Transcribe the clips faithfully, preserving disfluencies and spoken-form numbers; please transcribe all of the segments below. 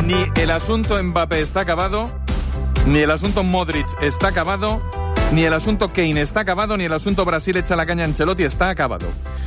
ni el asunto Mbappé está acabado, ni el asunto Modric está acabado, ni el asunto Kane está acabado, ni el asunto Brasil echa la caña a Ancelotti está acabado.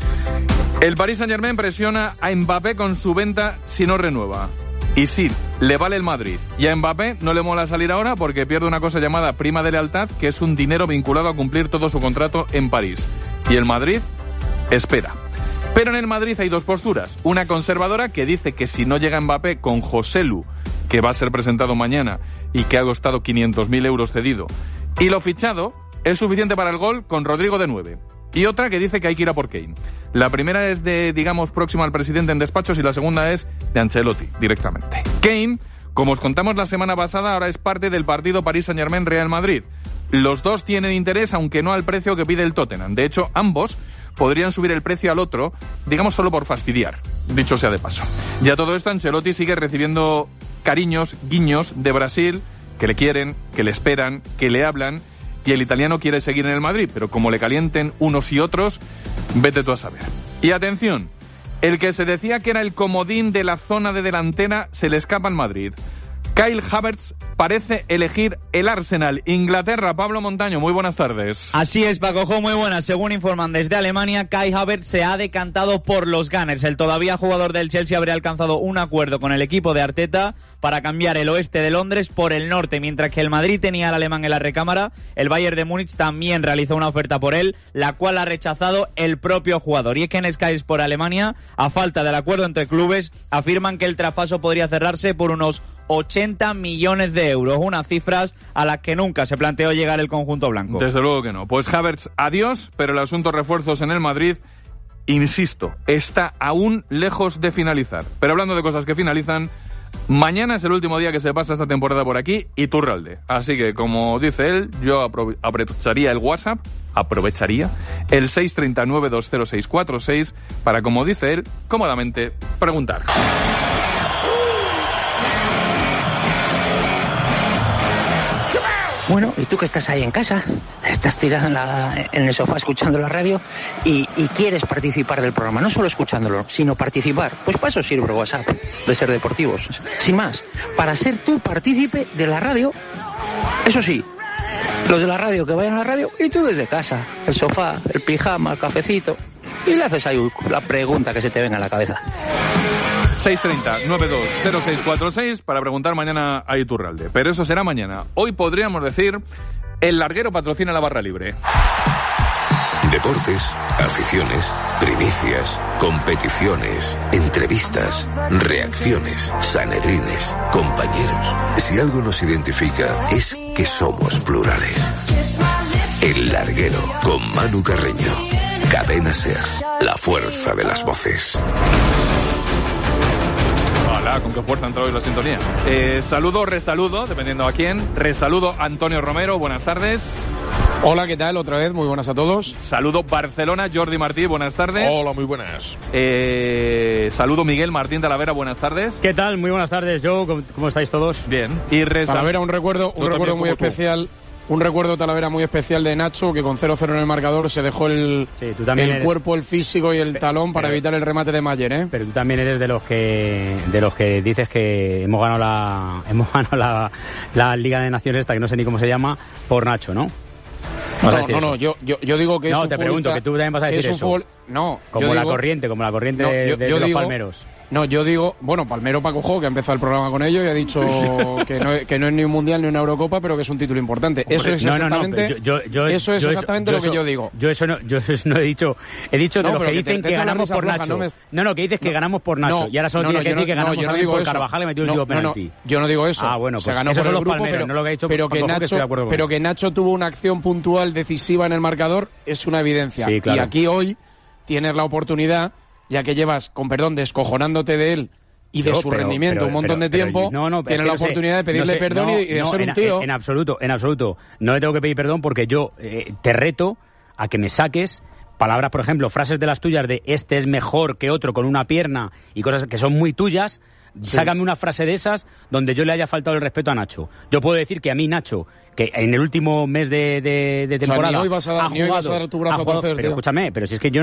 El Paris Saint-Germain presiona a Mbappé con su venta si no renueva. Y sí, le vale el Madrid. Y a Mbappé no le mola salir ahora porque pierde una cosa llamada prima de lealtad, que es un dinero vinculado a cumplir todo su contrato en París. Y el Madrid espera. Pero en el Madrid hay dos posturas. Una conservadora que dice que si no llega Mbappé con Joselu, que va a ser presentado mañana y que ha costado quinientos mil euros cedido, y lo fichado es suficiente para el gol con Rodrigo de nueve. Y otra que dice que hay que ir a por Kane. La primera es de, digamos, próxima al presidente en despachos y la segunda es de Ancelotti, directamente. Kane, como os contamos la semana pasada, ahora es parte del partido Paris Saint-Germain-Real Madrid. Los dos tienen interés, aunque no al precio que pide el Tottenham. De hecho, ambos podrían subir el precio al otro, digamos, solo por fastidiar, dicho sea de paso. Y a todo esto, Ancelotti sigue recibiendo cariños, guiños de Brasil, que le quieren, que le esperan, que le hablan, y el italiano quiere seguir en el Madrid, pero como le calienten unos y otros, vete tú a saber. Y atención, el que se decía que era el comodín de la zona de delantera se le escapa al Madrid. Kai Havertz parece elegir el Arsenal. Inglaterra, Pablo Montaño, muy buenas tardes. Así es, Paco, muy buenas. Según informan desde Alemania, Kai Havertz se ha decantado por los Gunners. El todavía jugador del Chelsea habría alcanzado un acuerdo con el equipo de Arteta para cambiar el oeste de Londres por el norte. Mientras que el Madrid tenía al alemán en la recámara, el Bayern de Múnich también realizó una oferta por él, la cual ha rechazado el propio jugador. Y es que en Sky Sport Alemania, a falta del acuerdo entre clubes, afirman que el traspaso podría cerrarse por unos ochenta millones de euros, unas cifras a las que nunca se planteó llegar el conjunto blanco. Desde luego que no. Pues Havertz, adiós, pero el asunto refuerzos en el Madrid, insisto, está aún lejos de finalizar. Pero hablando de cosas que finalizan, mañana es el último día que se pasa esta temporada por aquí, Iturralde. Así que, como dice él, yo apro- aprovecharía el WhatsApp, aprovecharía el seis tres nueve dos cero seis cuatro seis para, como dice él, cómodamente preguntar. Bueno, ¿y tú que estás ahí en casa? Estás tirado en, la, en el sofá escuchando la radio y, y quieres participar del programa, no solo escuchándolo, sino participar. Pues para eso sirve el WhatsApp de Ser Deportivos. Sin más, para ser tú partícipe de la radio, eso sí, los de la radio que vayan a la radio y tú desde casa, el sofá, el pijama, el cafecito, y le haces ahí la pregunta que se te venga a la cabeza. seis tres cero nueve dos cero seis cuatro seis para preguntar mañana a Iturralde. Pero eso será mañana. Hoy podríamos decir, el larguero patrocina la barra libre. Deportes, aficiones, primicias, competiciones, entrevistas, reacciones, sanedrines, compañeros. Si algo nos identifica es que somos plurales. El larguero con Manu Carreño. Cadena Ser, la fuerza de las voces. Hola, con qué fuerza ha entrado hoy la sintonía. Eh, saludo, resaludo, dependiendo a quién. Resaludo Antonio Romero, buenas tardes. Hola, ¿qué tal? Otra vez, muy buenas a todos. Saludo Barcelona, Jordi Martí, buenas tardes. Hola, muy buenas. Eh, saludo Miguel Martín Talavera, buenas tardes. ¿Qué tal? Muy buenas tardes, Joe. ¿Cómo, cómo estáis todos? Bien. Y resal... Talavera, un recuerdo, un recuerdo muy especial. Un recuerdo, Talavera, muy especial de Nacho, que con cero cero en el marcador se dejó el, sí, tú también el eres... cuerpo, el físico y el pero, talón para pero, evitar el remate de Mayer, ¿eh? Pero tú también eres de los que de los que dices que hemos ganado la hemos ganado la, la Liga de Naciones esta, que no sé ni cómo se llama, por Nacho, ¿no? No, no, no, yo, yo, yo digo que no, es un te pregunto, que tú también vas a decir es un eso. Fútbol, no, como yo la digo, corriente, como la corriente no, de, yo, de, yo de los digo, palmeros. No, yo digo, bueno, Palmero Paco Jo, que ha empezado el programa con ello y ha dicho que no, que no es ni un mundial ni una Eurocopa, pero que es un título importante. Hombre, eso es no, exactamente, no, no, yo, yo, eso es yo, exactamente yo, lo que eso, yo digo. Yo eso no, yo eso no he dicho. He dicho de no, los que dicen que te, que te ganamos por floja, Nacho. No, me... no, no, que dices que no, ganamos por Nacho. No, y ahora solo no, tienes no, que decir que ganamos no, yo no por digo Carvajal y metió el no, último no, penalti. no, yo no digo eso. Ah, bueno, pues se ganó esos por son el los grupo, palmeros, pero, no lo que ha dicho pero que Paco, Nacho, que estoy de acuerdo con pero él. que Nacho tuvo una acción puntual decisiva en el marcador es una evidencia. Sí, claro. Y aquí hoy tienes la oportunidad, ya que llevas, con perdón, descojonándote de él y de Yo, su pero, rendimiento pero, un montón pero, de tiempo, pero, no, no, tienes es la que no oportunidad sé, de pedirle no sé, perdón no, y, y de no, ser en, un tío. En, en absoluto, en absoluto. No le tengo que pedir perdón porque yo eh, te reto a que me saques palabras, por ejemplo, frases de las tuyas de este es mejor que otro con una pierna y cosas que son muy tuyas. Sí. Sácame una frase de esas donde yo le haya faltado el respeto a Nacho. Yo puedo decir que a mí, Nacho, que en el último mes de, de, de temporada... O sea, ni hoy vas a dar, ha ni hoy jugado, vas a dar tu brazo a jugado, torcer, pero tío. escúchame, pero si es que yo...